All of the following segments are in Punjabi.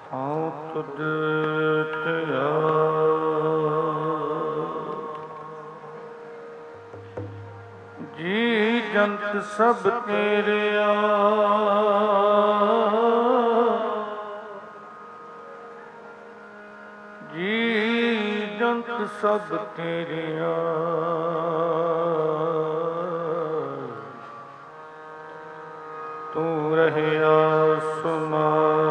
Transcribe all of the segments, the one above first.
ਹਉ ਤੁਧ ਧਿਆਇਆ ਜੀ ਜੰਤ ਸਭ ਤੇਰਿਆ ਜੀ ਜੰਤ ਸਭ ਤੇਰਿਆ ਤੂੰ ਰਹਿਆ ਸੁਮਾਰ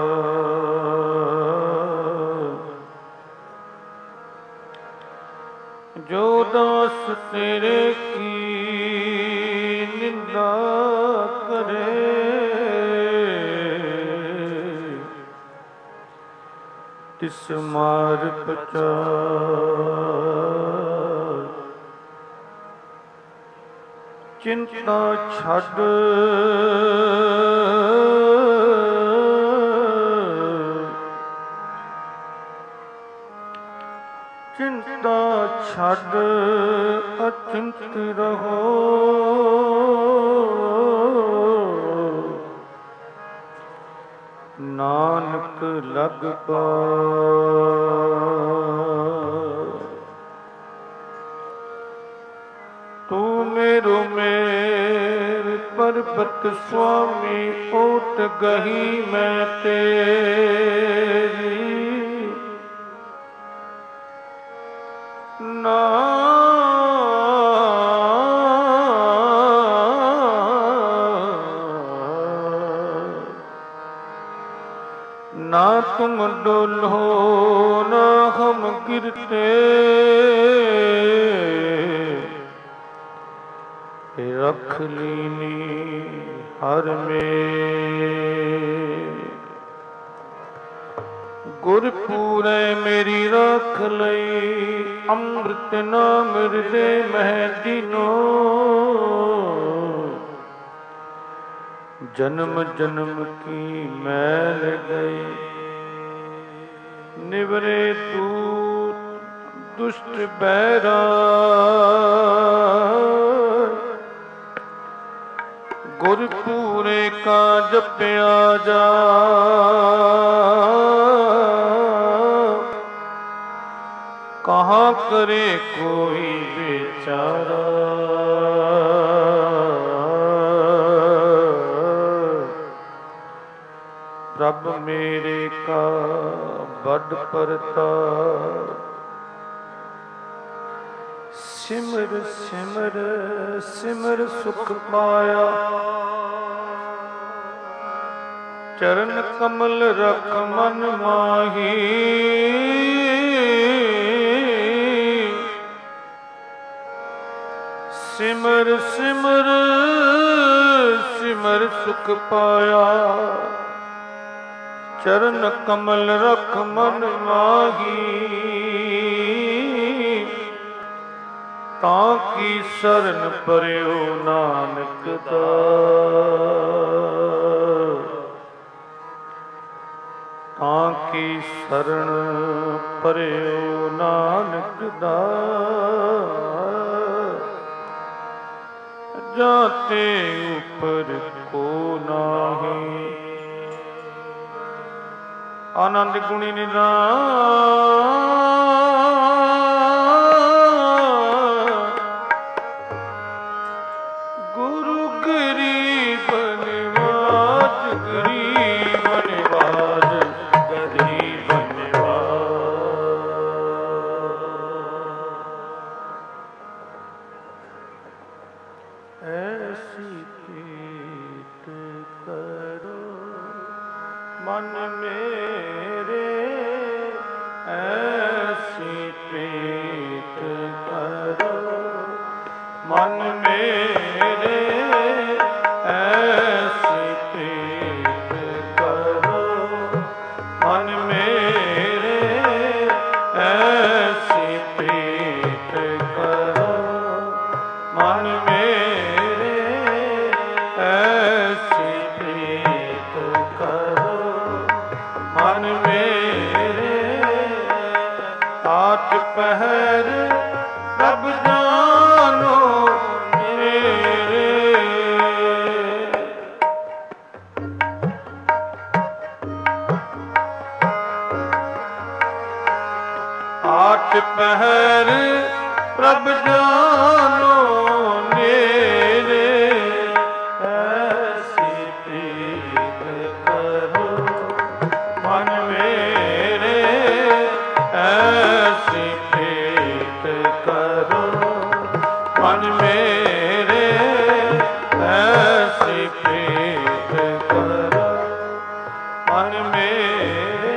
ਜੋ ਦਾਸ ਤੇਰੇ ਕੀ ਨਿੰਦਾ ਕਰੇ ਤਿਸ ਮਾਰ ਪਚਾਰ ਚਿੰਤਾ ਛੱਡ ਚਿੰਤਾ ਛੱਡ ਅਚਿੰਤ ਰਹੋ ਨਾਨਕ ਲਗ ਪਾਰ ਤੂੰ ਮੇਰੋ ਮੇਰ ਪਰਬਤ ਸੁਆਮੀ ਓਟ ਗਹੀ ਮੈਂ ਤੇਰੀ ਨਾ ਨਾ ਤੁਮ ਡੋਲੋ ਨਾ ਹਮ ਗਿਰਤੇ ਰਖ ਲੀਨੀ ਹਰ ਮੇ ਗੁਰ ਪੂਰੇ ਮੇਰੀ ਰੱਖ ਲਈ ਅੰਮ੍ਰਿਤ ਨਾਮ ਹਿਰਦੇ ਮਹਿ ਦੀਨੋ ਜਨਮ ਜਨਮ ਕੀ ਮੈਲ ਗਈ ਨਿਵਰੇ ਦੂਤ ਦੁਸ਼ਟ ਬੈਰਾ ਗੁਰ ਪੂਰੇ ਕਾ ਜਪਿਆ ਜਾ ਕਹਾਂ ਕਰੇ ਕੋਈ ਵਿਚਾਰਾ ਪ੍ਰਭ ਮੇਰੇ ਕਾ ਵੱਡ ਪ੍ਰਤਾਪ ਸਿਮਰ ਸਿਮਰ ਸਿਮਰ ਸੁਖ ਪਾਇਆ ਚਰਨ ਕਮਲ ਰਖ ਮਨ ਮਾਹੀ ਸਿਮਰ ਸਿਮਰ ਸਿਮਰ ਸੁਖ ਪਾਇਆ ਚਰਨ ਕਮਲ ਰਖ ਮਨ ਮਾਹੀ ਤਾਂ ਕੀ ਸਰਨ ਪਰਿਓ ਨਾਨਕ ਦਾ ਤਾਂ ਕੀ ਸਰਨ ਪਰਿਓ ਨਾਨਕ ਦਾ ਜਾਤੇ ਉਪਰ ਕੋ ਨਾਹੀ ਆਨੰਦ ਗੁਣੀ ਨਿਦਾਨ ਗੁਰੂ ਗਰੀਬ ਨਿਵਾਜ ਗਰੀਬ ਨਿਵਾਜ ਗਰੀਬ ਨਿਵਾਜ ਐਸੀ ਪ੍ਰੀਤ ਕਰੋ ਮਨ ਮੇਰੇ ਐਸੀ ਪ੍ਰੀਤ ਕਰੋ ਮਨ ਮੇਰੇ ਐਸੀ ਪ੍ਰੀਤ ਕਰੋ ਮਨ ਮੇਰੇ ਐਸੀ ਪ੍ਰੀਤ ਕਰੋ ਮਨ ਮੇਰੇ ਐਸੀ ਪ੍ਰੀਤ ਕਰੋ ਮਨ ਮੇਰੇ ਆਠ ਪਹਿਰ ਪ੍ਰਭ ਜਾਨੋ ਮੇਰੇ आठ पहर प्रभ जानो नेरे, ऐसी प्रीत करो मन मेरे, ऐसी प्रीत करो मन मेरे, ऐसी प्रीत करो मन मेरे।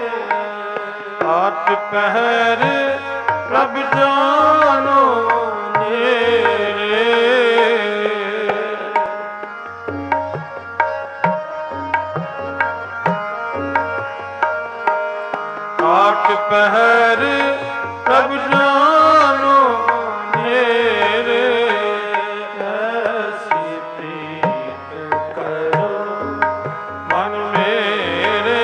आठ पहर प्रभ जानो नेरे, आठ पहर प्रभ जानो नेरे, ऐसी प्रीत करो मन मेरे,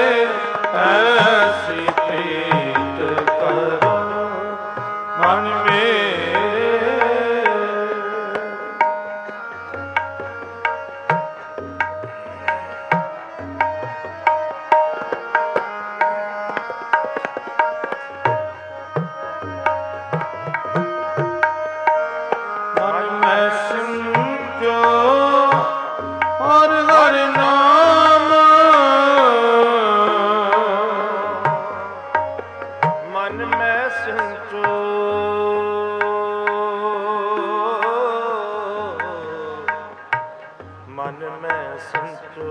ऐसी प्रीत करो मन मेरे। मन में सिमटो हर हर नाम, मन में सिमटो मन में सिमटो,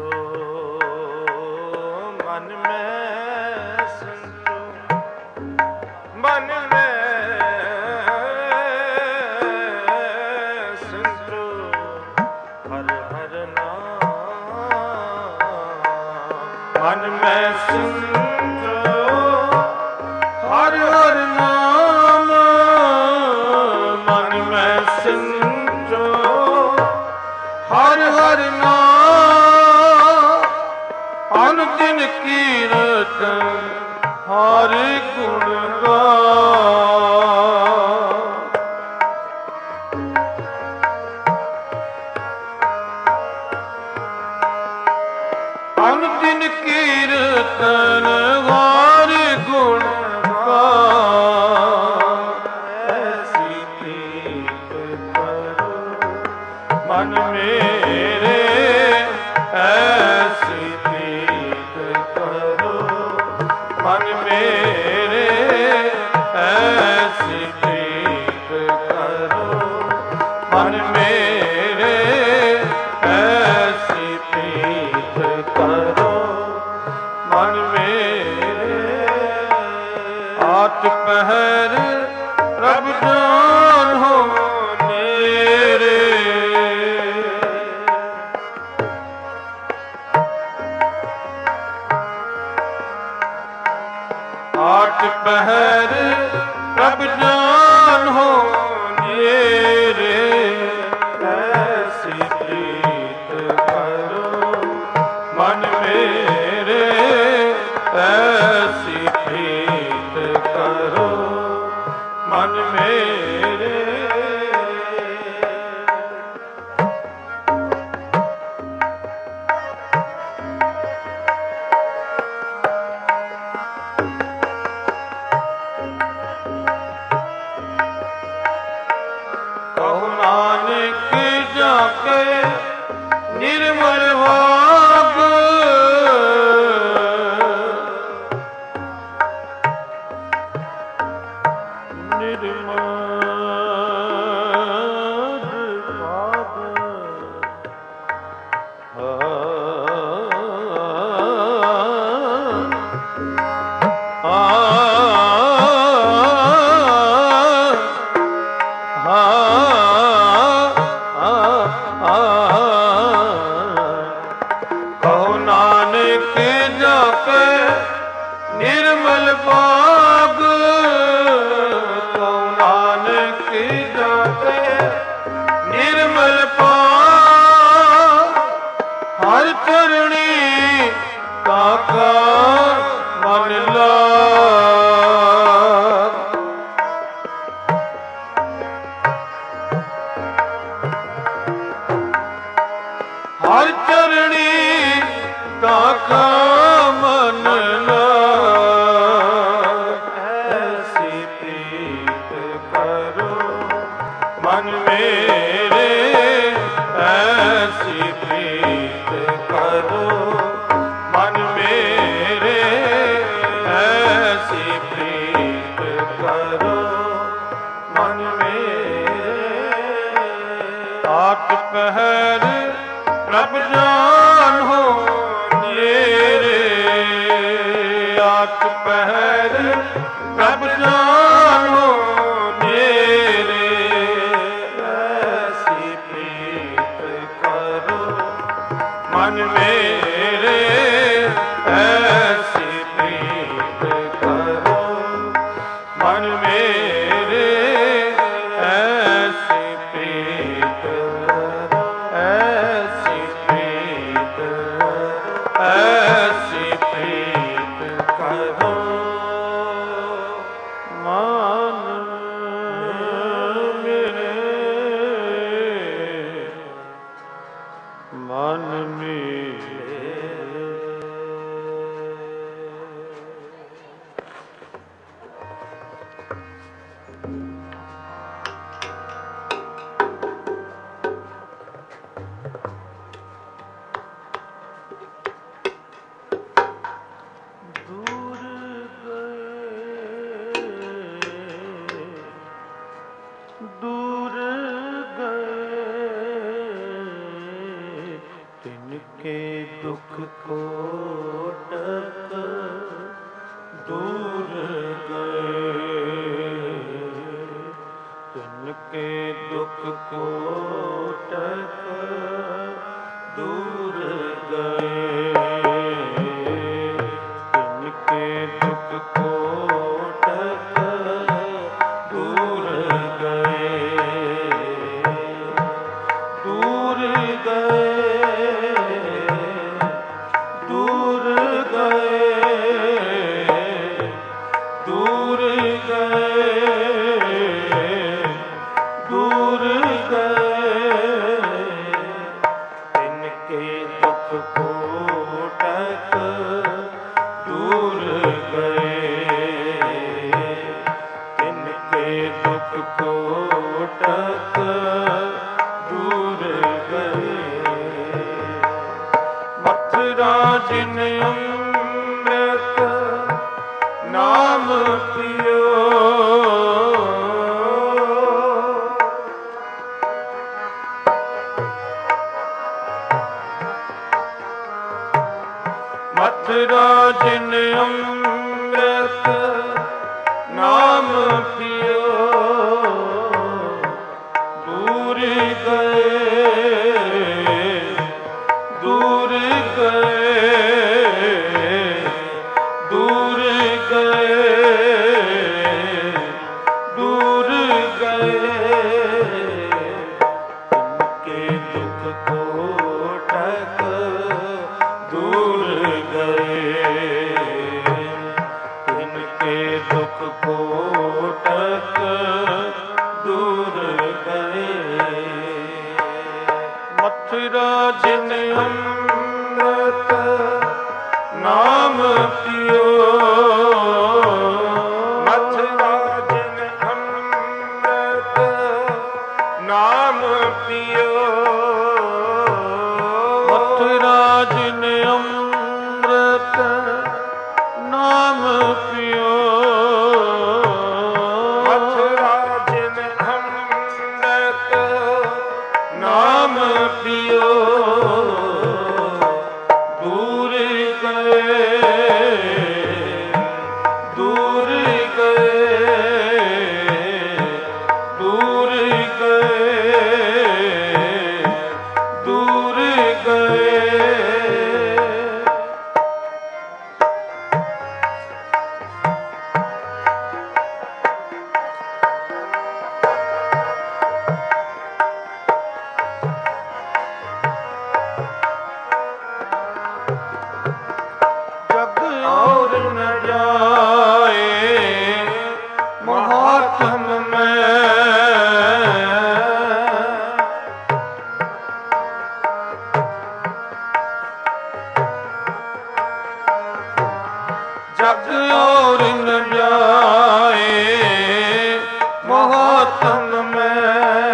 मन में सिमटो, मन में सिमटो हर हर नाम, मन में सिमटो हर हर नाम, मन में सिमटो हर हर नाम। अनुदिन कीरतन हर गुण गान, अनुदिन कीरतन हर गुण गान, ऐसी प्रीत करो मन मेरे, ऐसी प्रीत करो मन मेरे, ऐसी प्रीत करो मन मेरे, ऐसी प्रीत करो मन मेरे। आठ पहर प्रभ जानो नेरे, आठ पहर प्रभ जानो नेरे, ऐसी प्रीत करो मन मेरे, ऐसी प्रीत करो मन मेरे। कहो नानक जाके निर्मल भाग, निर्मल भाग, कहो नानक जाके निर्मल भाग, कहो नानक जाके निर्मल भाग, हर चरणी काका मन लाग। हर चरणी काका मन लाग, ऐसी महर प्रभ जानो मेरे, ऐसी प्रीत करो मन मेरे, ऐसी प्रीत करो मन मेरे, ऐसी प्रीत, ऐसी प्रीत, ऐसी प्रीत करो मन मेरे, मन मेरे। दूर गए तिनके दुख कोटक, दूर गए तिनके दुख कोटक, दूर गए तिनके दुख कोटक, दूर दूर गए, दूर गए, दूर गए, दूर गए तिनके दुख कोटक, दूर गए तिनके दुख कोटक, दूर गए। मथुरा जिन अमृत नाम पियो, मथुरा जिन अमृत नाम पियो, दूर गए, दूर गए, दूर गए, दूर गए तिनके दुख कोटक, दूर गए तिनके दुख कोटक, दूर गए। मथुरा जिन अमृत नाम पियो, मथुरा जिन अमृत नाम पियो, मथुरा जिन अमृत नाम पियो, मथुरा जिन अमृत नाम पियो, दूर गए, दूर गए, दूर गए, दूर गए। जग और न जाए महात्म में, जग और न जाए महात्म में,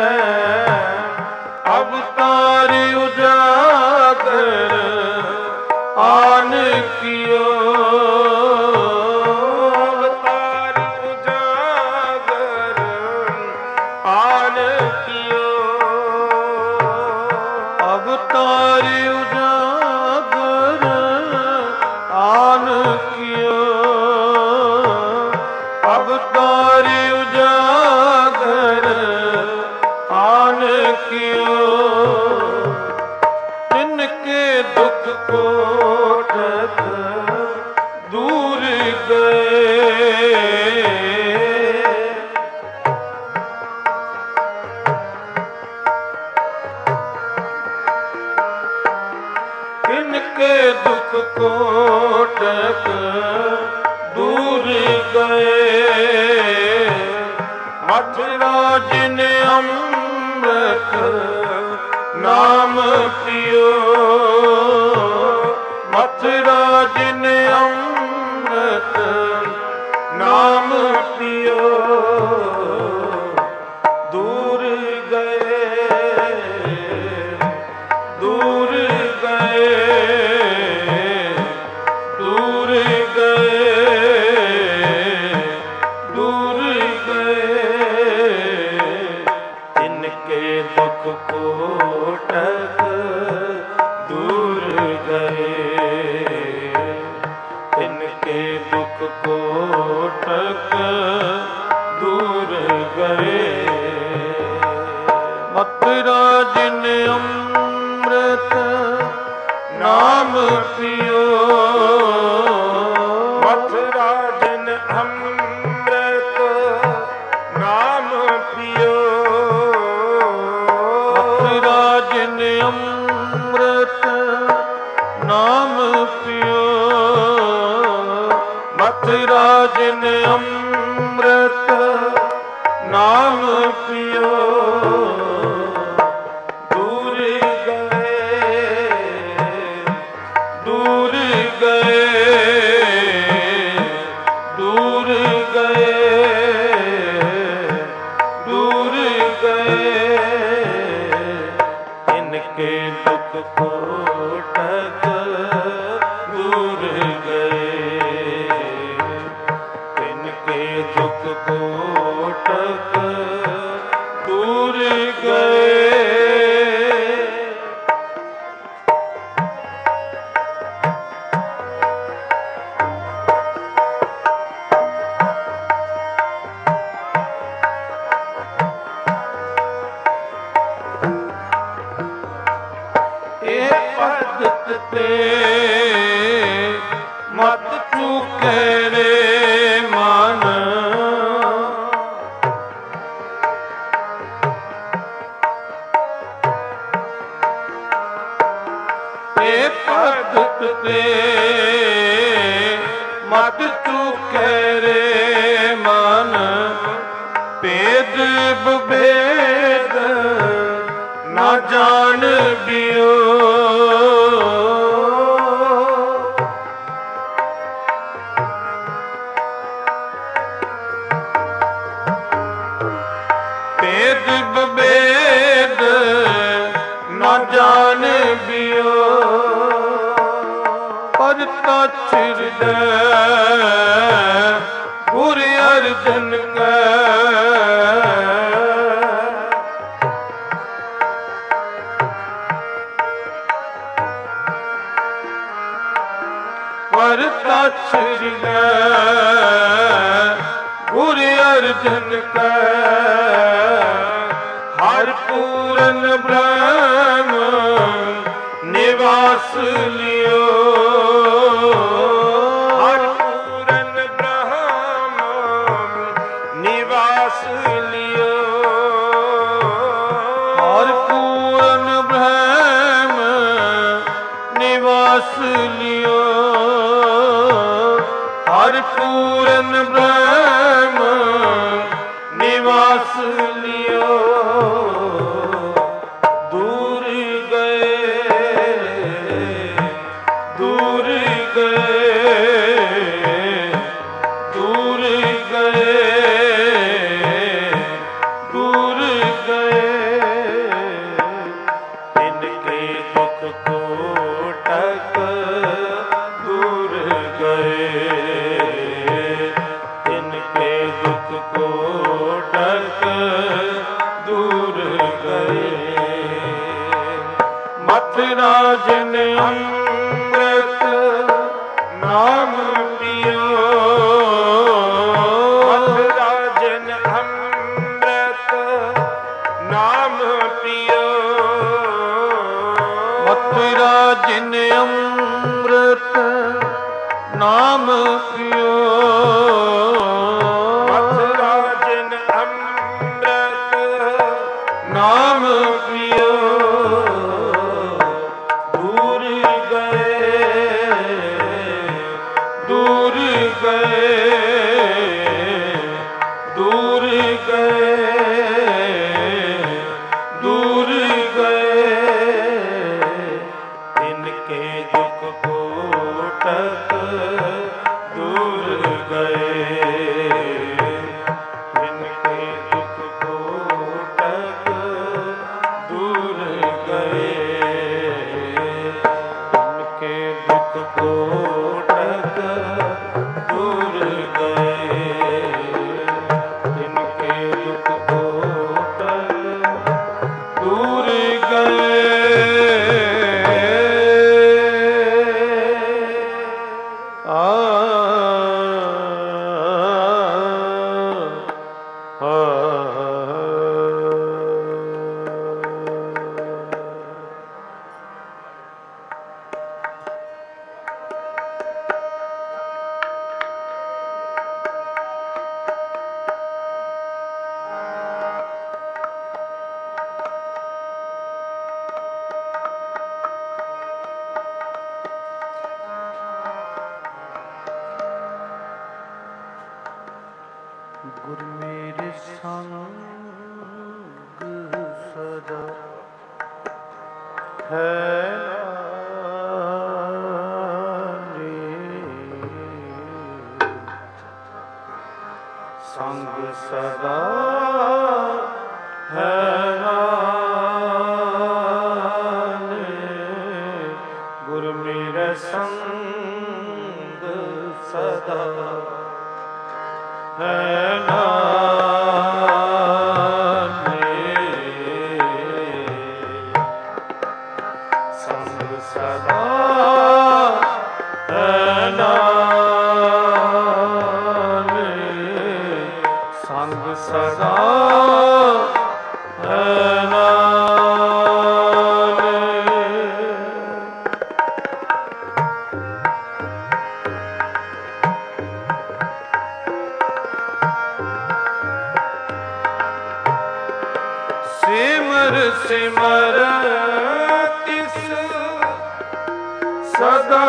अवतार उजागर आन कियो, अवतार उजागर आन कियो, अवतार उजागर आन कियो, ਗਏ। ਕਿਨਕੇ ਦੁਖ ਕੋਟਕ ਦੂਰ ਗਏ। ਮਥੁਰਾ ਜਿਨ ਅੰਮ੍ਰਿਤ ਨਾਮ ਪਿਓ। ਮਥੁਰਾ ਜਿਨ ਅੰਮ੍ਰਿਤ ਨਾਮ ਪਿਓ। ਦੂਰ ਗਏ, ਦੂਰ ਗਏ, ਦੂਰ ਗਏ, ਦੂਰ ਗਏ। ਤਿਨਕੇ ਦੁਖ ਕੋਟਕ ਦੂਰ ਗਏ। ਤਿਨਕੇ ਦੁਖ ਕੋਟਕ ਦੂਰ ਗਏ। ਮਥੁਰਾ ਜਿਨ ਅੰਮ੍ਰਿਤ ਨਾਮ ਪਿਓ। ਮਥੁਰਾ ਜਿਨ ਅੰਮ੍ਰਿਤ ਨਾਮ ਪਿਓ। ਮਥੁਰਾ ਜਿਨ ਅੰਮ੍ਰਿਤ ਨਾਮ ਪਿਓ। ਮਥੁਰਾ ਜਿਨ ਅੰਮ੍ਰਿਤ ਨਾਮ ਪਿਓ। ਦੂਰ ਗਏ, ਦੂਰ ਗਏ, ਦੂਰ ਗਏ, ਦੂਰ ਗਏ। ਇਨਕੇ ਦੁਖ ਕੋਟਕ ਦੂਰ ਗਏ। ਇਨਕੇ ਦੁਖ ਕੋਟਕ ਦੂਰ ਗਏ। ਭਗਤ ਤੇ ਮਤ ਚੁਕੇ ਰੇ ਮਨ। ਇਹ ਭਗਤ ਤੇ ਮਤ ਚੁਕੇ ਰੇ ਮਨ। ਭੇਦ ਵਿਭੇਦ ਨਾ ਜਾਣ ਬਿਓ। ਭੇਦ ਵਿਭੇਦ ਨਾ ਜਾਣ ਬਿਓ। ਪਰਤਾ ਛਿਰਦੈ ਗੁਰ ਅਰਜਨ ਕੈ। ਪਰਤਾ ਛਿਰਦੈ ਗੁਰ ਅਰਜਨ ਕੈ। ਹਰ ਪੂਰਨ ਬ੍ਰਹਮ ਨਿਵਾਸ ਲਿਓ। ਹਰ ਪੂਰਨ ਬ੍ਰਹਮ ਨਿਵਾਸ ਲਿਓ। ਹਰ ਪੂਰਨ ਬ੍ਰਹਮ ਨਿਵਾਸ ਲਿਓ। ਹਰ ਪੂਰਨ ਬ੍ਰਹਮ ਨਿਵਾਸ ਲਿਓ। ਦੂਰ ਗਏ, ਦੂਰ ਗਏ, ਦੂਰ ਗਏ, ਦੂਰ ਗਏ। ਤਿਨਕੇ ਦੁਖ ਕੋਟਕ ਦੂਰ ਗਏ। ਤਿਨਕੇ ਦੁਖ ਕੋਟਕ ਦੂਰ ਗਏ। ਮਥੁਰਾ ਜਿਨ ਅੰਮ੍ਰਿਤ ਨਾਮ ਪਿਓ। ਮਥੁਰਾ ਜਿਨ ਅੰਮ੍ਰਿਤ ਨਾਮ ਪਿਓ। ਮਥੁਰਾ ਜਿਨ ਅੰਮ੍ਰਿਤ ਨਾਮ ਨਾਮ ਪਿਓ ਮਥੁਰਾ ਜਿਨ ਅੰਮ੍ਰਿਤ ਨਾਮ ਪਿਓ ਦੂਰ ਗਏ ਦੂਰ ਗਏ ਦੂਰ ਗਏ ਦੂਰ ਗਏ ਇਨਕੇ ਦੁਖ ਕੋਟਕ ਦੂਰ ਗਏ ਇਨਕੇ ਦੁਖ ਕੋਟਕ ਦੂਰ ਗਏ ਇਨਕੇ ਦੁਖ ਕੋਟਕ ਦੂਰ ਗਏ ਇਨਕੇ ਦੁਖ ਕੋਟਕ ਦੂਰ ਗਏ ਗੁਰ ਮੇਰੇ ਸੰਗ ਸਦਾ ਹੈ ਸੰਗ ਸਦਾ ਹੈ ਗੁਰ ਮੇਰੇ ਸੰਗ ਸਦਾ ਹੈ ਸੰਗ ਸਦਾ ਹੈ ਸੰਗ ਸਦਾ ਹੈ ਸਿਮਰ ਸਿਮਰ ਤਿਸ ਸਦਾ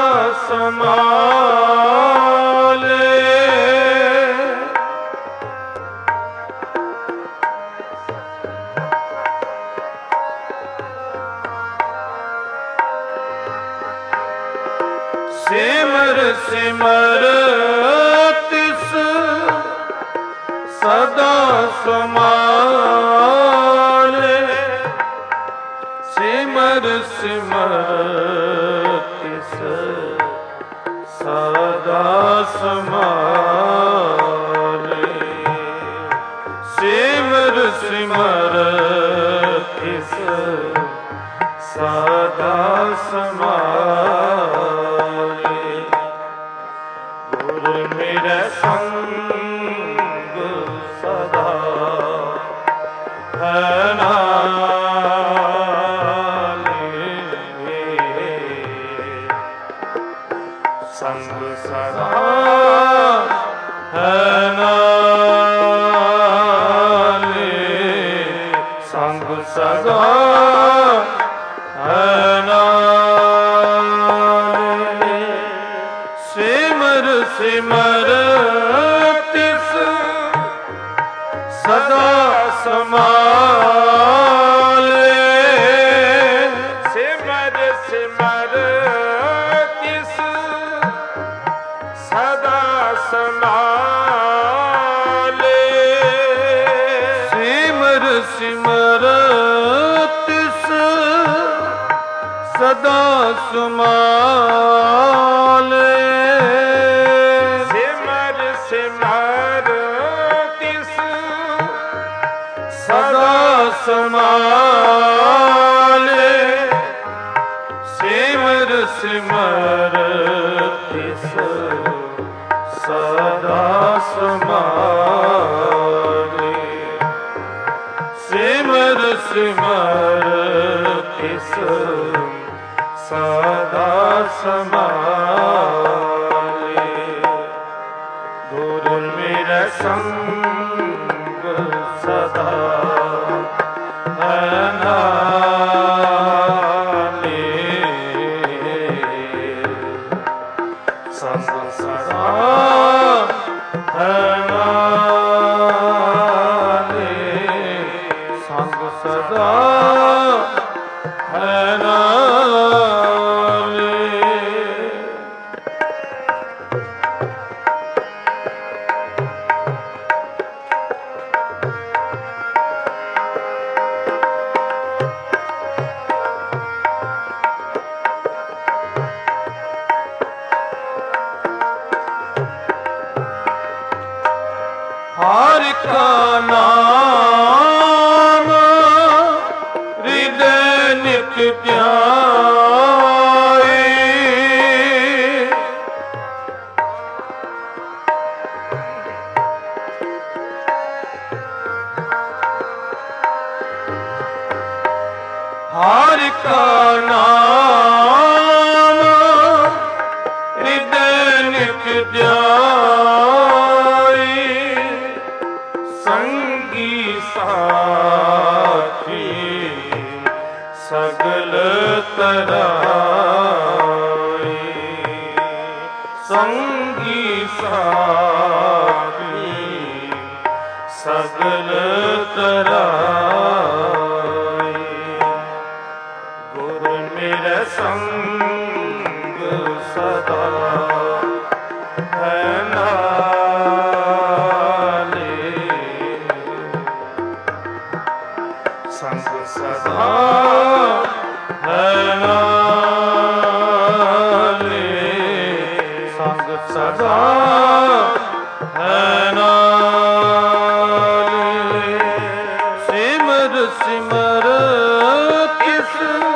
ਸਮਾਲੇ ਸਿਮਰ ਸਿਮਰ ਤਿਸ ਸਦਾ ਸਮਾਲੇ ਸਿਮਰ ਸਿਮਰ ਤਿਸ ਸਦਾ ਸਮਾਲੇ ਸਿਮਰ ਸਿਮਰ ਤਿਸ ਸਦਾ ਸਮਾਲੇ ਗੁਰ ਮੇਰਾ ਸੰਗ ਸਦਾ ਹੈ ਸੰਗ ਸਦਾ ਹੈ ਨਾਲੇ ਸੰਗ ਸਦਾ ਹੈ ਨਾਲੇ ਸਿਮਰ ਸਿਮਰ ਤਿਸ ਸਦਾ ਸਮਾਲੇ ਸਿਮਰ ਸਿਮਰ ਤਿਸ ਸਦਾ ਸਮਾਲੇ ਸਿਮਰ ਸਿਮਰ ਤਿਸ ਸਦਾ ਸਮਾਲੇ ਸਿਮਰ ਸਿਮਰ ਤਿਸ ਸਦਾ ਸਮਾਲੇ ਸਿਮਰ ਸਿਮਰ ਤਿਸ ਸਦਾ ਸਮਾਲੇ ਸਿਮਰ ਸਿਮਰ ਤਿਸ ਸਦਾ ਸਮਾਲੇ ਸੰਗ ਸਦਾ ਹੈ ਨਾਲੇ, ਸੰਗ ਸਦਾ ਹੈ ਨਾਲੇ, ਸੰਗ ਸਦਾ ਹੈ ਨਾਲੇ। हर का नाम हृदय नित ध्याए, हर का नाम हृदय नित ध्याए, संगी साथी सगल तराए, संगी साथी सगल तराए। गुर मेरा संग सदा है नाले, संग सदा है नाले, संग सदा है नाले। सिमर सिमर किस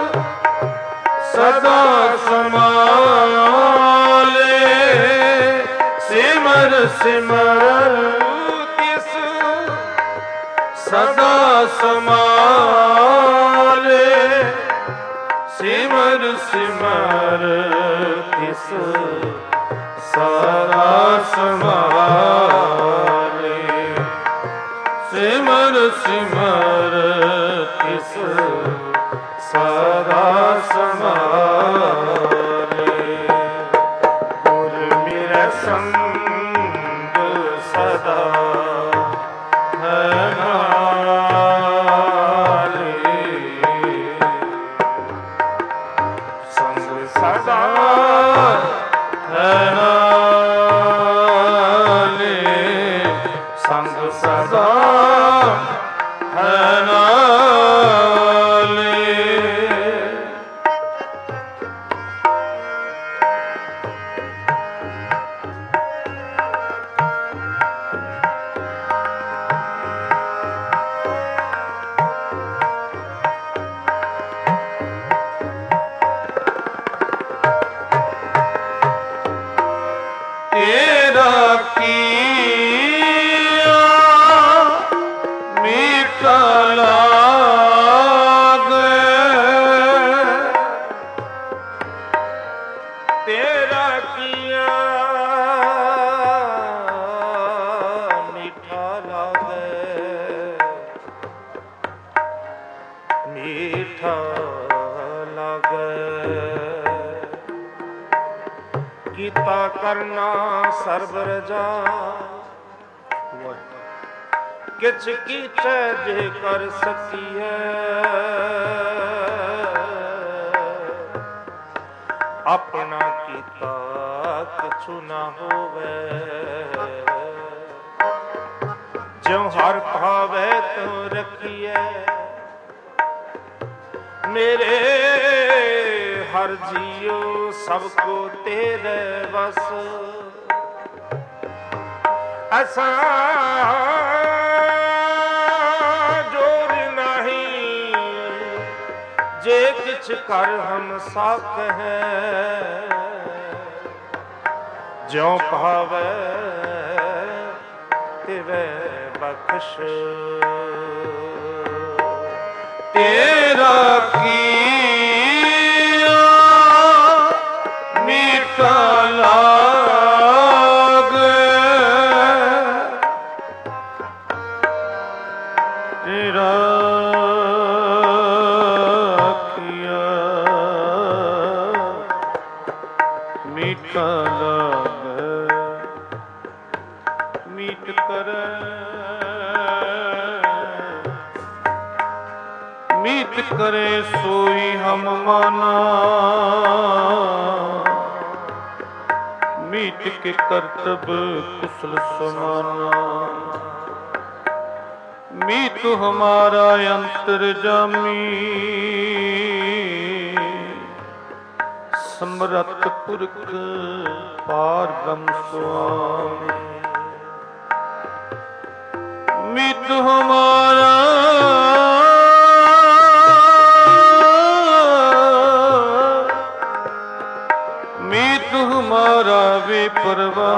सदा समाले, सिमर सिमर किस सदा समाले, सिमर सिमर किस सदा समाले, सिमर सिमर किस सदा समाले। गुर मेरा संग सदा है नाले, संग सदा है नाले, संग सदा है नाले। तेरा किया मीठा लागे, तेरा किया मीठा लागे, मीठा लागे। कीता करना सर्ब रजा, किछ कीचै जे कर सकीए, अपना कीता किछु न होवे, ज्यों हर भावे त्यों रखिए। मेरे हर जियो सबको तेरे बस, ऐसा जोर नहीं जे किछ कर हम साख है, ज्यों भावे तिवे बख्श। तेरा किया मीठा लागे, ਮੀਤ ਕਰੈ। ਮੀਤ ਕਰੇ ਸੋਈ ਹਮ ਮਾਨਾ, ਮੀਤ ਕੇ ਕਰਤਬ ਕੁਸਲ ਸਮਾਨਾ। ਮੀਤ ਹਮਾਰਾ ਅੰਤਰ ਜਾਮੀ, ਸਮਰੱਥ ਪੁਰਖ ਪਾਰ ਬ੍ਰਹਮ ਸੁਆਮੀ। ਮੀਤ ਹਮਾਰਾ ਮੀਤ ਹਮਾਰਾ ਵੇ ਪਰਵਾਹ,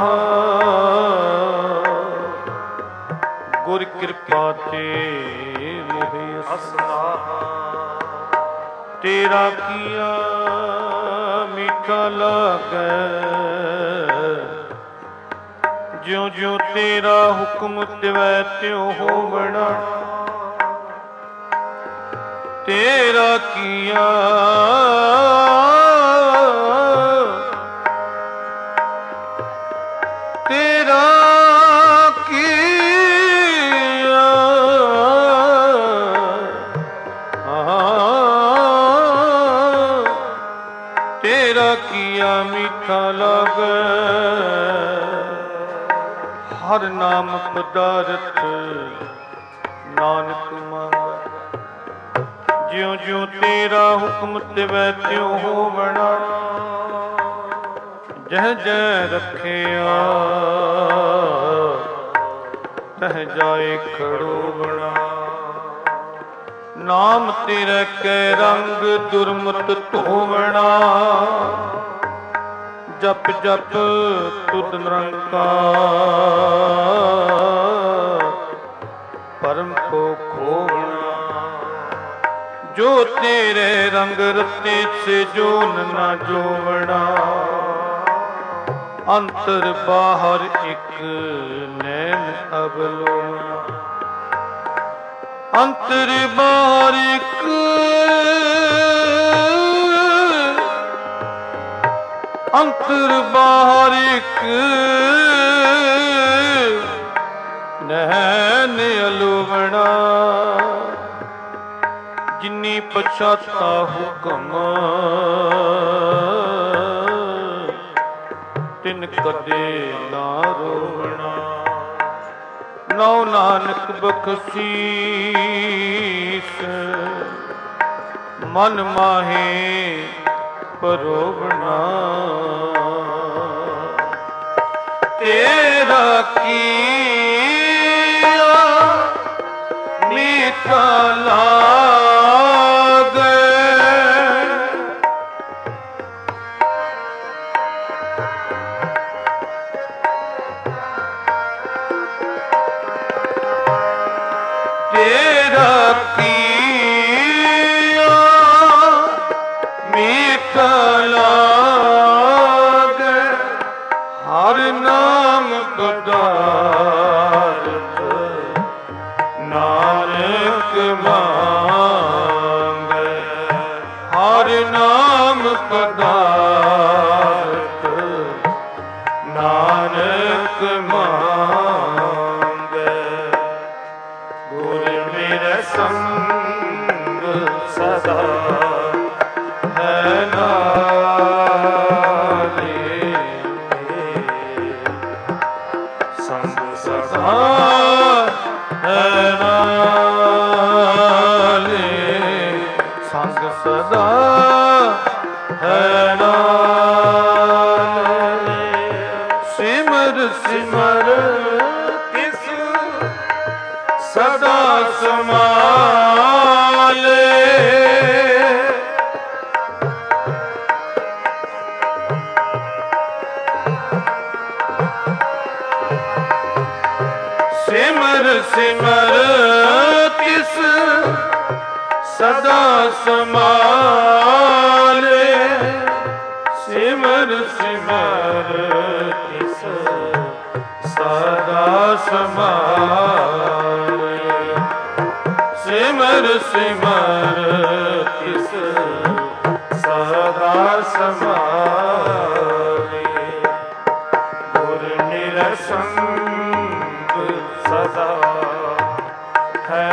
ਗੁਰ ਕਿਰਪਾ ਤੇ ਮੋਹਿ ਅਸਨਾਹ। ਤੇਰਾ ਕੀਆ ਮੀਠਾ ਲਾਗੈ, ਜਿਉ ਜਿਉ ਤੇਰਾ ਹੁਕਮ ਤਿਵੈ ਤਿਉ ਹੋਵਣਾ। ਤੇਰਾ ਕੀਆ ਤੇਰਾ ਕੀਆ ਤੇਰਾ ਕੀਆ ਮੀਠਾ ਲਾਗੈ। ਹਰ ਨਾਮ ਪਦਾਰਥ ਨਾਨਕ ਮੰਗੈ, ਜਿਉ ਜਿਉ ਤੇਰਾ ਹੁਕਮ ਤਿਵੈ ਤਿਉ ਹੋਵਣਾ। ਜਹ ਜਹ ਰਖਿਆ ਤਹ ਜਾਏ ਖੜੋਵਣਾ। ਨਾਮ ਤੇਰੇ ਕੈ ਰੰਗ ਦੁਰਮਤ ਧੋਵਣਾ। ਜਪ ਜਪ ਤੁਧ ਨਿਰੰਕਾਰ, ਪਰਮ ਕੋ ਖੋਵਣਾ। ਜੋ ਤੇਰੇ ਰੰਗ ਰਤੇ ਸੇ ਜੋਨ ਨਾ ਜੋਵਣਾ। ਅੰਤਰ ਬਾਹਰ ਇੱਕ ਨੈਣ ਅਵਲੋਣਾ। ਅੰਤਰ ਬਾਹਰ ਇੱਕ ਅੰਤਰ ਬਾਹਰ ਇੱਕ ਨੈਣ ਅਲੋਵਣਾ। ਜਿਨੀ ਪਛਾਤਾ ਹੁਕਮ ਤਿਨ ਕਦੇ ਨਾ ਰੋਵਣਾ। ਨੌ ਨਾਨਕ ਬਖਸ਼ੀਸ ਮਨ ਮਾਹੇ ਪਰੋਵਣਾ। ਤੇਰਾ ਕੀਆ ਮੀਠਾ ਲਾਗੈ। ਤੇਰਾ ਕੀਆ ਮੀਠਾ ਲਾਗੈ। ਹਰ ਨਾਮ ਪਦਾਰਥ ਨਾਨਕ ਮੰਗੈ। ਹਰ ਨਾਮ ਪਦਾਰਥ ਨਾਨਕ ਮੰਗੈ। ਗੁਰ ਮੇਰੇ ਸੰਗ ਸਦਾ ਹੈ ਨਾਲੇ। ਸੰਗ ਸਦਾ ਹੈ ਨਾਲੇ। ਸੰਗ ਸਦਾ ਹੈ ਨਾਲੇ। ਸਿਮਰ ਸਿਮਰ ਤਿਸ ਸਦਾ ਸਮਾਲੇ। ਸਿਮਰ ਸਿਮਰ ਤਿਸ ਸਦਾ ਸਮਾਲੇ। ਸਿਮਰ ਸਿਮਰ ਤਿਸ ਸਦਾ ਸਮਾਲੇ। ਸਿਮਰ ਸਿਮਰ ਤਿਸ ਸਦਾ ਸਮਾਲੇ। ਗੁਰ ਨਿਰਸੰਗ ਸਦਾ ਹੈ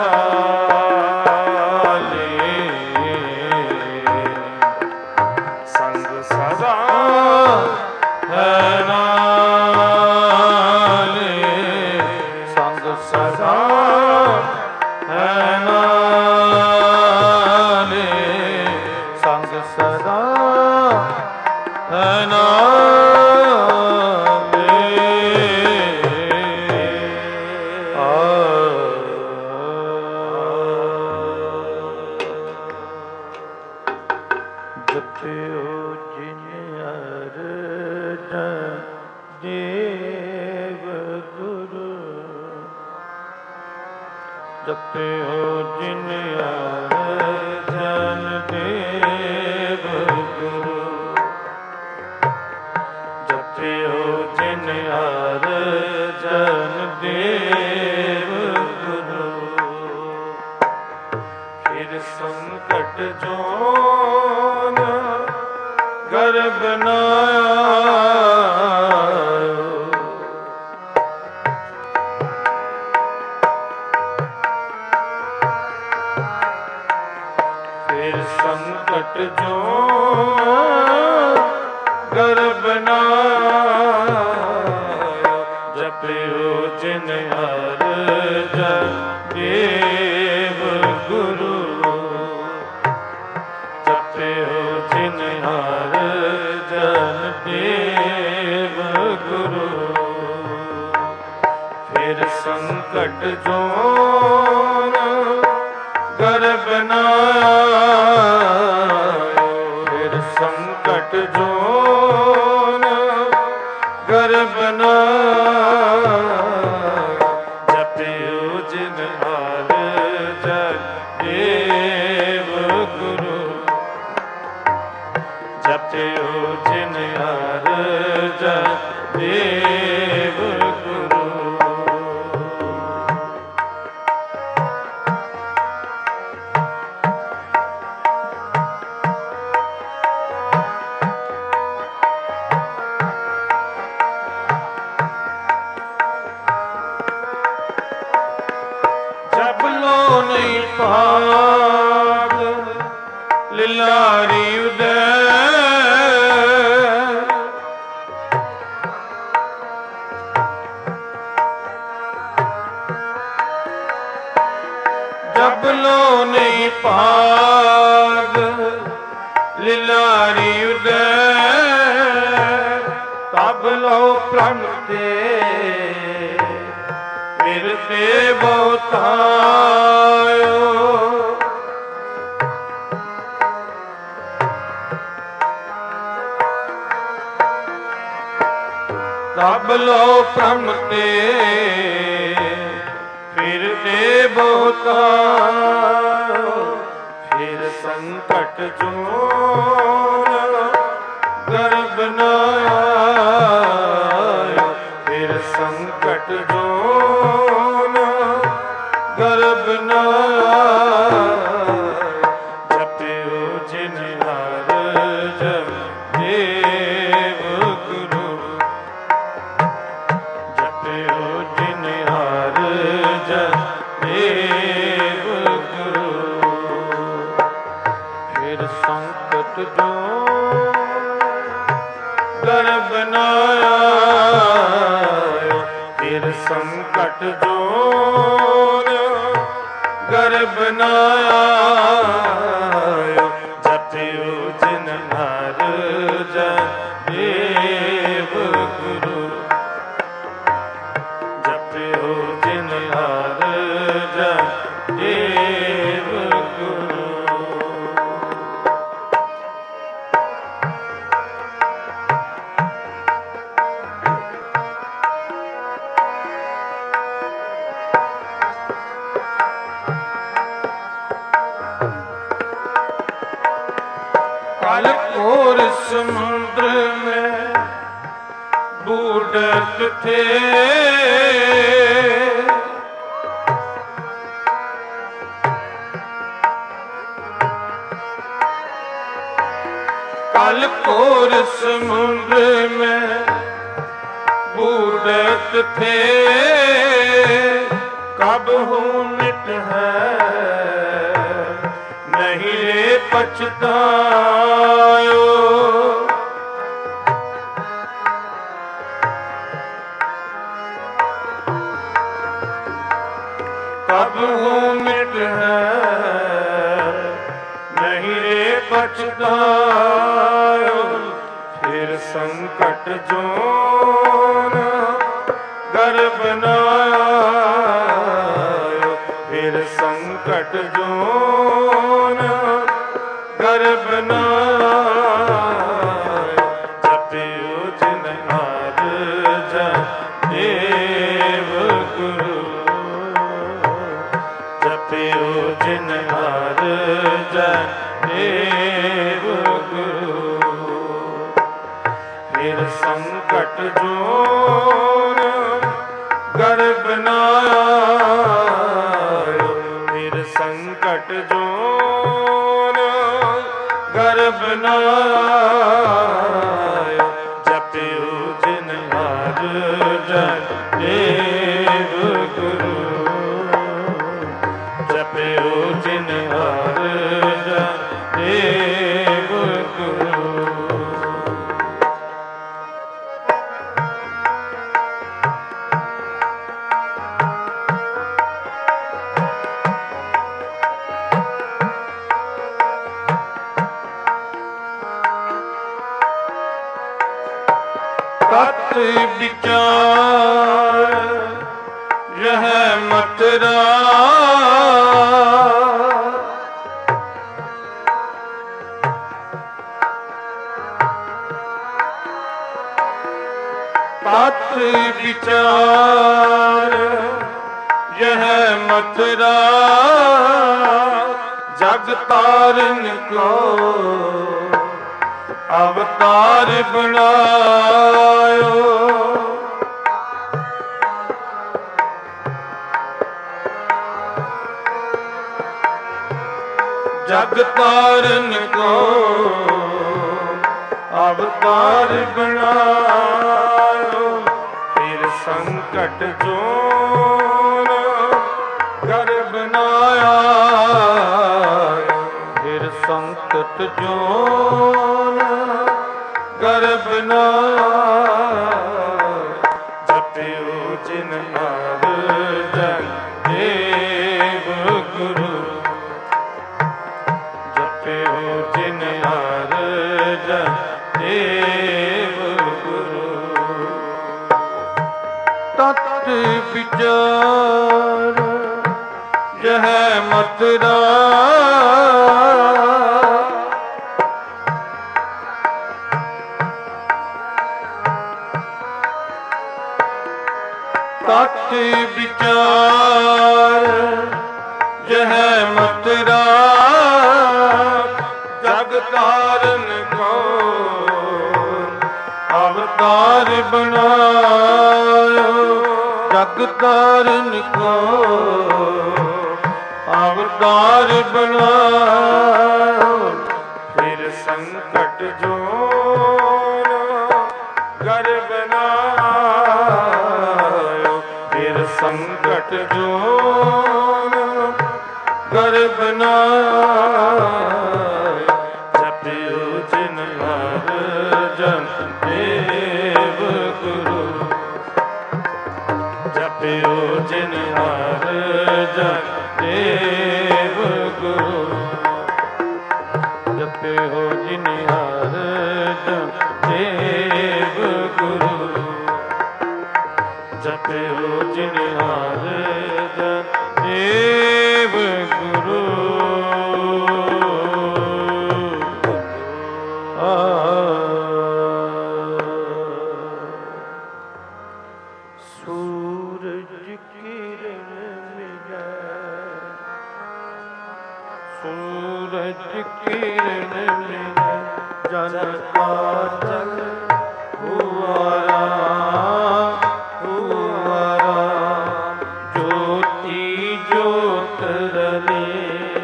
ਨਾਲੇ, ਸੰਗ ਸਦਾ ਹੈ ਨਾਲੇ, ਸੰਗ ਸਦਾ ਹੈ ਨਾਲੇ, ਸੰਗ ਸਦਾ ਹੈ ਜਪਿਓ ਜਿਨ ਅਰਜਨ ਦੇਵ ਗੁਰੂ, ਜਪਿਓ ਜਿਨ ਅਰਜਨ ਦੇਵ ਗੁਰੂ, ਫਿਰ ਸੰਕਟ ਜੋਨ ਗਰਭ ਨ ਆਇਓ, ਫਿਰ ਸੰਕਟ ਜੋ ਗਰਭ ਨ ਆਇਓ, ਜਪਿਓ ਜਿਨ ਅਰਜਨ ਦੇਵ ਗੁਰੂ, ਜਪਿਓ ਜਿਨ ਅਰਜਨ ਦੇਵ ਗੁਰੂ, ਫਿਰ ਸੰਕਟ ਜੋਨ ਗਰਭ ਨ ਆਇਓ, ਫਿਰ ਸੰਕਟ ਜੋਨ ਗਰਭ ਨ ਆਇਓ, ਜਪਿਓ ਜਿਨ ਅਰਜਨ ਦੇਵ ਗੁਰੂ, ਜਪਿਓ ਜਿਨ ਅਰਜਨ ਦੇਵ ਗੁਰੂ। ਨਹੀਂ ਭਾਗ ਲਿਲਾਰੀ ਉਦੈ, ਜਬ ਲੋ ਨਹੀਂ ਭਾਗ ਲਿਲਾਰੀ ਉਦੈ, ਤਬ ਲੋ ਪ੍ਰਣ ਤੇ ਫਿਰਤੇ ਬਹੁਤਾਇਓ, ਤਬ ਲੋ ਪ੍ਰਣ ਤੇ ਫਿਰਤੇ ਬਹੁਤਾਇਓ, ਫਿਰ ਸੰਕਟ ਜੋਨ ਗਰਭ ਨ ਆਇਓ, ਫਿਰ ਸੰਕਟ ਜੋਨ ਗਰਭ ਨ ਆਇਓ, ਜਪਿਓ ਜਿਨ ਅਰਜਨ ਦੇਵ ਗੁਰੂ, ਜਪਿਓ ਜਿਨ ਅਰਜਨ ਦੇਵ ਗੁਰੂ, ਫਿਰ ਸੰਕਟ ਜੋਨ ਗਰਭ ਨ ਆਇਓ, ਫਿਰ ਸੰਕਟ ਜੋਨ ਗਰਭ ਨ ਆਇਓ, ਜਪਿਓ ਜਿਨ ਅਰਜਨ ਦੇਵ ਗੁਰੂ, ਜਪਿਓ ਜਿਨ ਅਰਜਨ ਦੇਵ ਗੁਰੂ। काल घोर समुद्र में बूढ़त थे, काल घोर समुद्र में बूढ़त थे, कबहू मिट है नहीं रे पछतायो। कबहू मिट है नहीं रे पछतायो। फिर संकट जोन गर्भ बनायो। फिर संकट जोन गर्भ बनायो। जपियो जिन आद जन देव गुरु। जपियो जिन आद जन देव गुरु। फिर संकट जोन गर्भ बनायो। फिर संकट जोन गर्भ बनायो। जपियो जिन हर जन देव गुरु। जपियो जिन हर जन देव गुरु। तत् विचार यह मतरा। तत् विचार यह मतरा। जग तारन को अवतार बनायो। जग तारन को अवतार बनायो। फिर संकट जोन गर्भ बनाया। फिर संकट जोन गर्भ बनाया। जपियो जिन हर जन देव गुरु। जपियो जिन हर जन देव गुरु। तत् विचार यह मतरा। तत् विचार यह मतरा। जग तारन को अवतार बनायो। जग तारन को अवतार बनायो। फिर संकट जोन गर्भ बनायो। फिर संकट जोन गर्भ बनायो। जपियो जिन हर जन देव गुरु। जपियो जिन हर जन देव गुरु। जपियो जिन हर जन देव गुरु। जपियो जिन हर जन देव गुरु। सूरज किरण मिले। सूरज किरण मिले। जन का जल हुआ राम हुआ राम। ज्योति ज्योत रले।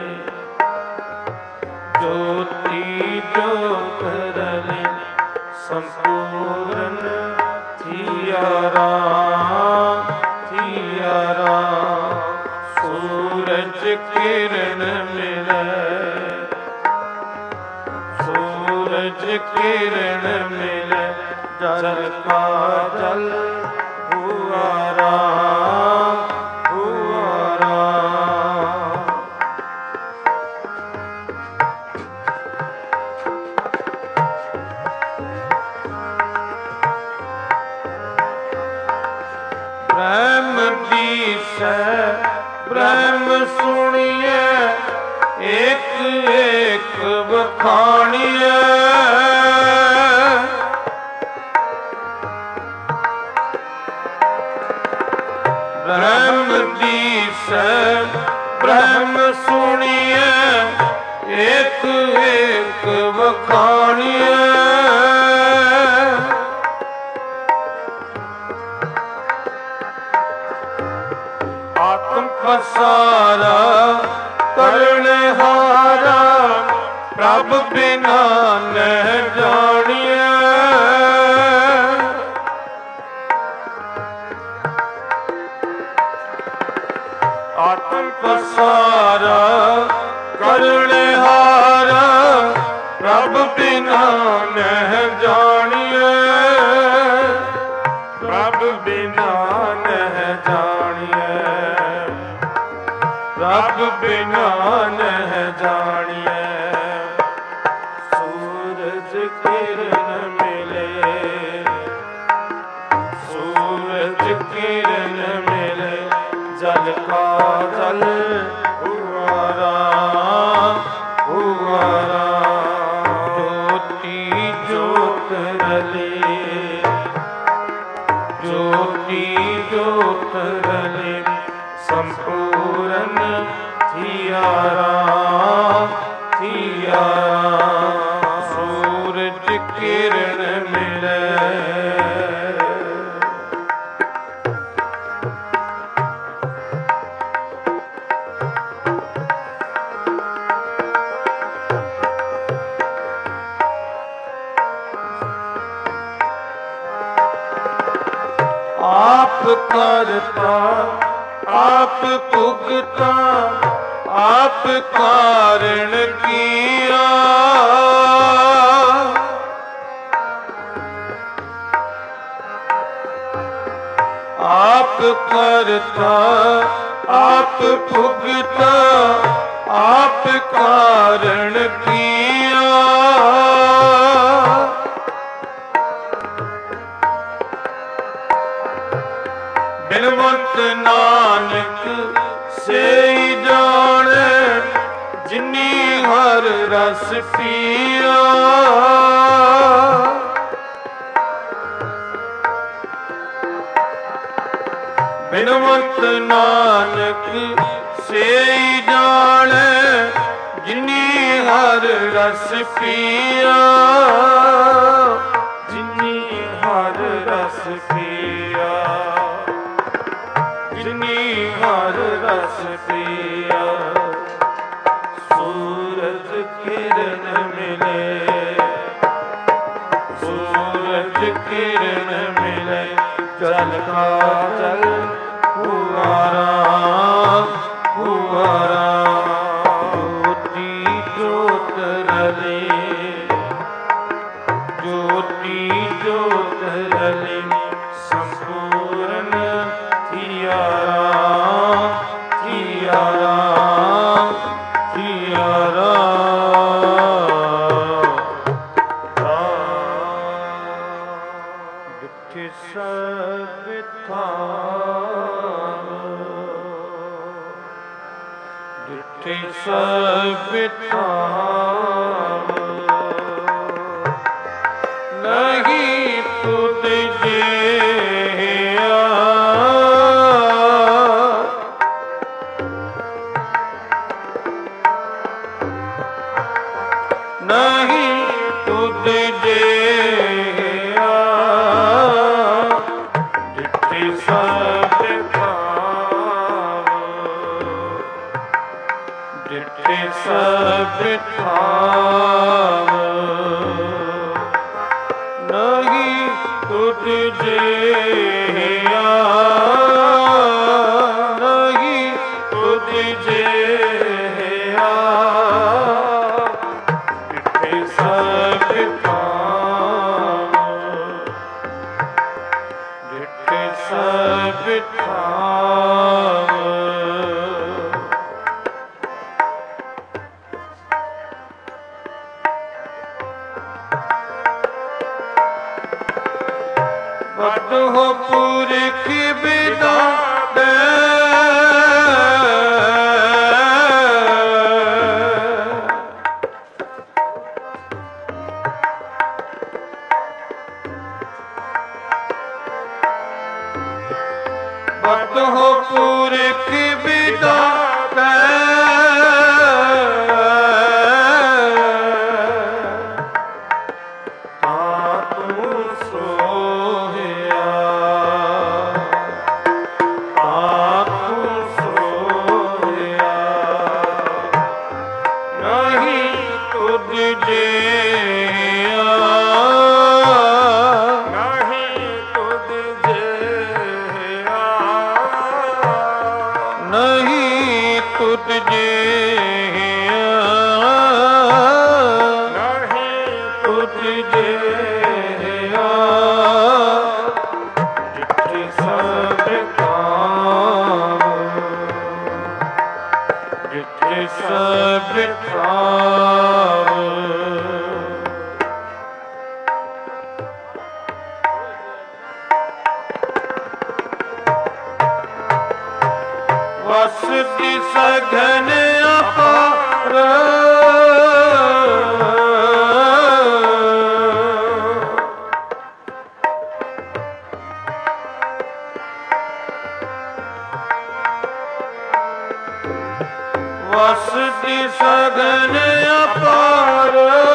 ज्योति ज्योत रले। संपूर्ण थिया राम थिया राम। जल हुआ राम हुआ राम। ब्रह्म दीसै ब्रह्म सुनिए एक एक बखानिए। ब्रह्म दीसै ब्रह्म सुनिए एक एक बखानिए। आत्म पसारा करनहारा प्रभ बिना न जानिए। आत्म पसारा करनहारा प्रभ बिना न जानिए। प्रभ बिना न जानिए। रब बिना न जानिए। सूरज किरण मिले सूरज किरण मिले जल का जल हुआ राम हुआ राम। ज्योति ज्योत रली ज्योति ज्योत रली संपूर्ण थिया राम थिया राम। सूरज किरण मिले आप करता आप भुगता आप कारण किया। आप करता आप भुगता आप कारण किया। बिनवंत नानक से जाने जिनी हर रस पिया। बिनवंत नानक से जाने जिनी हर रस पिया। जिनी हर रस पिया जिनी हर रस पिया। सूरज किरण मिले सूरज किरण मिले जल का जल हुआ राम हुआ राम। ज्योति ज्योत रले ज्योति ज्योत रले संपूर्ण थिया राम थिया राम थिया राम। डिठि सब थान डिठि सब थान नहीं तुझ जिया। नहीं तुझ जिया। डिठि सब थान डिठि सब थान नहीं तुझ जिया। नहीं तुझ जिया। डिठि सब थान ਸਭ ਥਾਵ। ਬਦਹੁ ਪੁਰਖ ਬਿਦਾਤੇ ਬਦਹੁ ਪੁਰਖ ਬਿਦਾਤੇ ਵਸਤੀ ਸਘਨ ਅਪਾਰ ਵਸਤੀ ਸਘਨ ਅਪਾਰ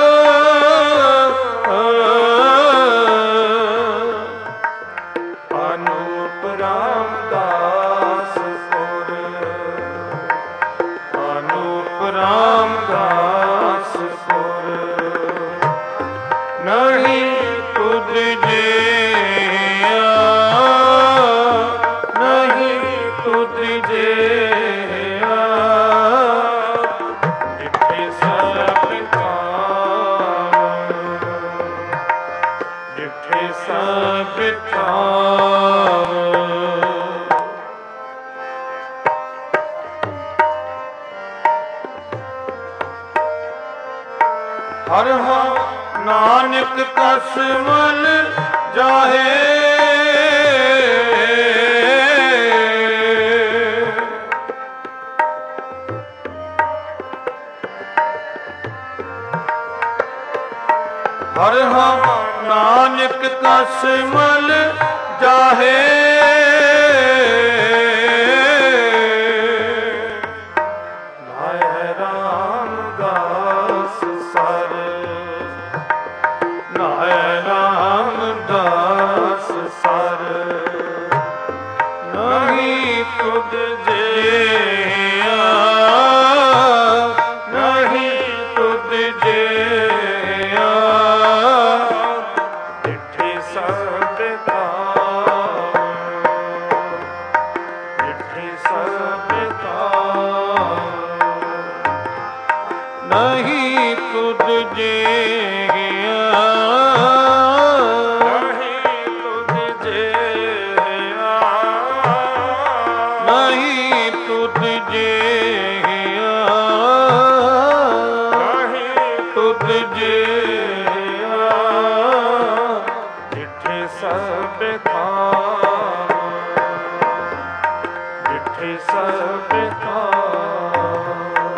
ਅਨੂਪ ਰਾਮਦਾਸ ਰਾਮਦਾਸ ਪੁਰ ਨਹੀਂ ਤੁਧ ਜਿਹਾ ਨਹੀਂ ਤੁਧ ਜਿਹਾ ਜਿੱਥੇ ਸਭ ਥਾਵ ਜਿੱਥੇ ਸਭ ਥਾਵ। ਹਰ ਨਾਨਕ ਕਸ ਮਨ ਜਾਹੇ ਹਰ ਨਾਨਕ ਕਸ ਮਨ ਜਾਹੇ ਨਾਇ ਰਾਮਦਾਸ ਸਰ ਨਾਇ ਰਾਮਦਾਸ ਸਰ ਨਹੀਂ ਤੁਧ ਜਿਹਾ ਨਹੀਂ ਤੁਧ ਜਿਹਾ ਜਿੱਥੇ ਸਭ ਥਾਵ ਜਿੱਥੇ ਸਭ ਥਾਵ ਨਹੀਂ ਤੁਧ ਜਿਹਾ ਨਹੀਂ ਤੁਧ ਜਿਹਾ ਨਹੀਂ ਤੁਧ ਜਿਹਾ ਨਹੀਂ ਤੁਧ ਜਿਹਾ ਜਿੱਥੇ ਸਭ ਥਾਵ ਜਿੱਥੇ ਸਭ ਥਾਵ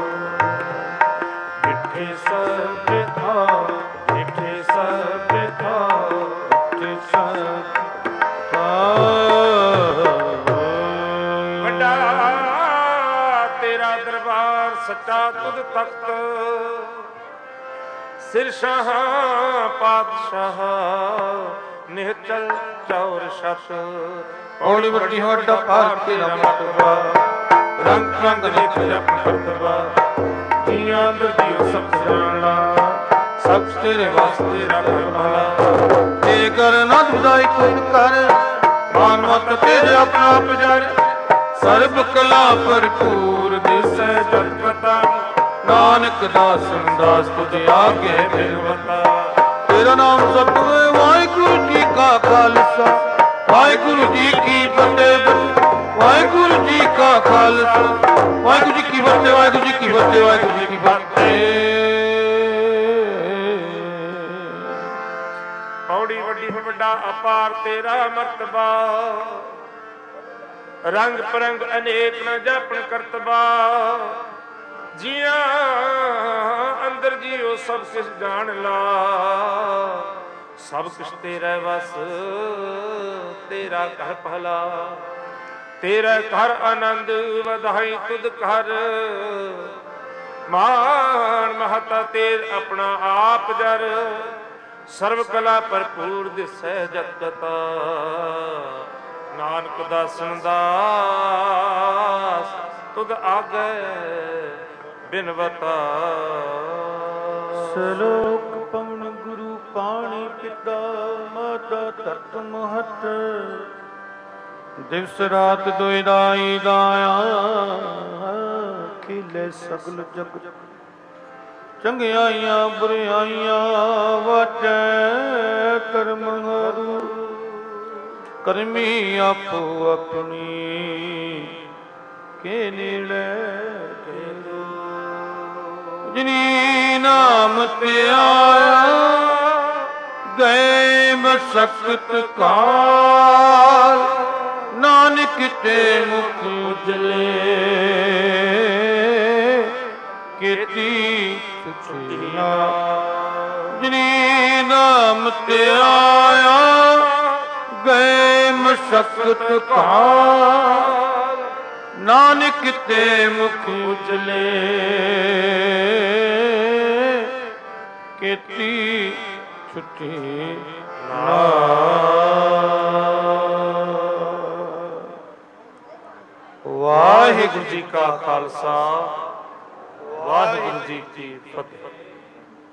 ਜਿੱਥੇ ਸਭ ਥਾਵ ਜਿੱਥੇ ਸਭ ਥਾਵ ਜਿੱਥੇ ਸਭ ਥਾਵ। ਵੱਡਾ ਤੇਰਾ ਦਰਬਾਰ ਸੱਚਾ ਤੁਧ ਤਖਤ ਸਿਰ ਸ਼ਾਹ ਪਾਤਸ਼ਾਹ ਨਿਹਚਲ ਚੌਰ ਛਤ ਔੜੀ ਵੱਡੀ ਵੱਡਾ ਭਾਰ ਤੇਰਾ ਮਤਬਾ ਰੰਗ ਰੰਗ ਲਿਖ ਜਪ ਕਰਤਬਾ ਜੀਆਂ ਦਾ ਜੀਉ ਸਭ ਜਾਣਾ ਸਭ ਤੇਰੇ ਵਾਸਤੇ ਰੱਖ ਭਲਾ ਤੇ ਕਰਨਾ ਤੁਦਾਈ ਖੁਦ ਕਰ ਮਾਨਵਤ ਤੇਰੇ ਆਪਣਾ ਪੁਜਰ ਸਰਬ ਕਲਾ ਭਰਪੂਰ ਦਿਸੈ ਜਗ ਪਤਾ ਨਾਨਕ ਦਾਸ ਦਾਸ ਤੁਝ ਆਗੇ ਮਿਲਵਤਾ ਤੇਰਾ ਨਾਮ ਸਤਿਗੁਰੂ ਵਾਹਿਗੁਰੂ ਜੀ ਕਾ ਖਾਲਸਾ ਵਾਹਿਗੁਰੂ ਜੀ ਕੀ ਫਤਿਹ। ਵਾਹਿਗੁਰੂ ਜੀ ਕਾ ਖਾਲਸਾ ਵਾਹਿਗੁਰੂ ਜੀ ਕੀ ਫਤਿਹ। ਵਾਹਿਗੁਰੂ ਜੀ ਕੀ ਫਤਿਹ। ਵਾਹਿਗੁਰੂ ਜੀ ਕੀ ਫਤਿਹ। ਪੌੜੀ ਵੱਡੀ ਵੱਡਾ ਅਪਾਰ ਤੇਰਾ ਮਰਤਬਾ, ਰੰਗ ਪਰੰਗ ਅਨੇਕ ਨ ਜਾਪਣ ਕਰਤਬਾ। ਜੀਆਂ ਅੰਦਰ ਜੀਓ ਸਭ ਕਿਛ ਜਾਣ ਲਾ, ਸਭ ਕੁਛ ਤੇਰਾ ਵਸ ਤੇਰਾ ਘਰ ਭਲਾ। ਤੇਰਾ ਘਰ ਆਨੰਦ ਵਧਾਈ ਤੁਧ ਘਰ, ਮਾਨ ਮਹਤਾ ਤੇਰ ਆਪਣਾ ਆਪ ਜਰ। ਸਰਵ ਕਲਾ ਭਰਪੂਰ ਦਿਸੈ ਜਤ ਕਤਾ, ਨਾਨਕ ਦਾਸਨ ਦਾਸ ਤੁਧ ਆਗੈ ਬਿਨਵਤਾ। ਸਲੋਕ ਪਵਨ ਗੁਰੂ ਪਾਣੀ ਪਿਤਾ, ਮਾਤਾ ਧਰਤ ਮਹਤ। ਦਿਵਸ ਰਾਤ ਦੁਇ ਦਾਈ ਦਾਇਆ, ਖਿਲੇ ਸਗਲ ਜਗਤ। ਚੰਗਿਆਈਆਂ ਬੁਰਿਆਈਆਂ ਵਾਟੈ ਕਰਮ ਹਰੂ, ਕਰਮੀ ਆਪੋ ਆਪਣੀ ਕੇ ਨੇੜੇ ਤੇਰੋ। ਜਿਨੀ ਨਾਮ ਤੇ ਆਇਆ, ਗਏ ਮਸਕਤ ਕਾਲ। ਨਾਨਕ ਤੇ ਮੁਖ ਉਜਲੇ, ਕੀਤੀ ਛੁਟੀ ਨਾਮ। ਜਿਨੀ ਨਾਮ ਤੇ ਆਇਆ, ਗਏ ਮਸਕਤ ਕਾਲ। ਨਾਨਕ ਤੇ ਮੁਖ ਉਜਲੇ, ਕੀਤੀ ਛੁਟੀ ਨਾਮ। ਵਾਹਿਗੁਰੂ ਜੀ ਕਾ ਖਾਲਸਾ, ਵਾਹਿਗੁਰੂ ਜੀ ਕੀ ਫਤਿਹ।